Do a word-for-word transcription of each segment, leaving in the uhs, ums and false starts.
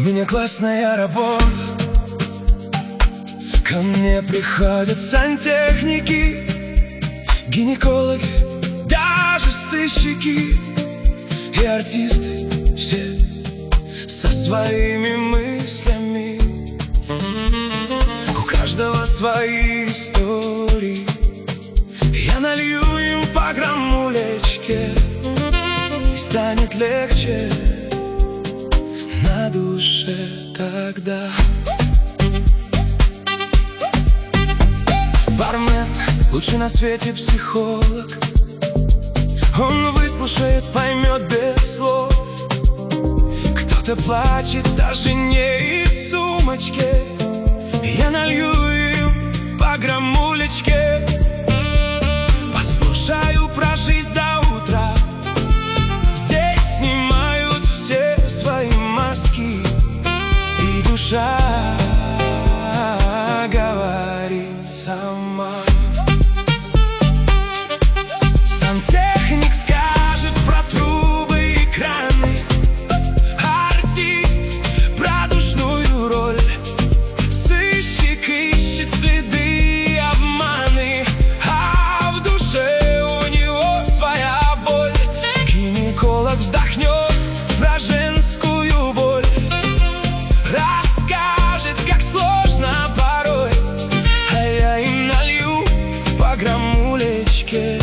меня классная работа. Ко мне приходят сантехники, гинекологи, даже сыщики и артисты, все со своими мыслями. У каждого свои истории. Я налью им по граммулечке, и станет легче на душе тогда. Бармен, лучший на свете психолог. Он выслушает, поймет без слов. Кто-то плачет о жене и сумочке. Я налью им по граммулечке. Послушаю про жизнь до утра. Здесь снимают все свои маски, и душа говорит сама. Сантехник скажет про трубы и краны, артист про душную роль, сыщик ищет следы и обманы, а в душе у него своя боль. Гинеколог вздохнет про женскую боль, расскажет, как сложно порой, а я им налью по граммулечке,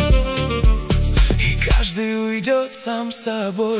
и каждый уйдет сам собой.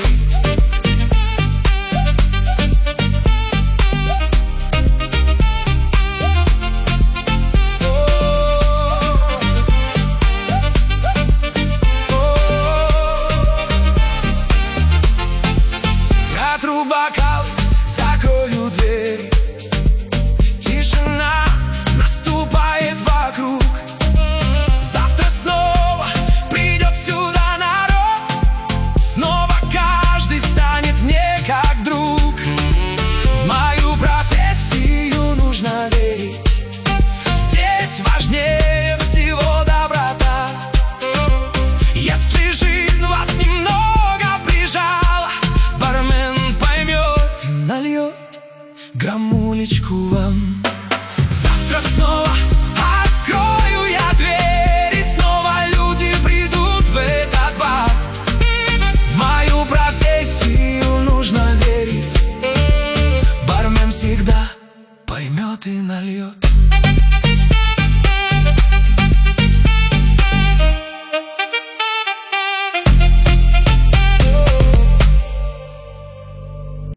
Протру бокал, закрою дверь. Тишина наступает вокруг. Завтра снова придет сюда народ. Снова каждый станет мне как друг. В мою профессию нужно верить. Здесь важнее всего доброта. Если жизнь вас немного прижала, бармен поймет и нальет граммулечку вам. Завтра снова открою я дверь, и снова люди придут в этот бар. В мою профессию нужно верить. Бармен всегда поймет и нальет.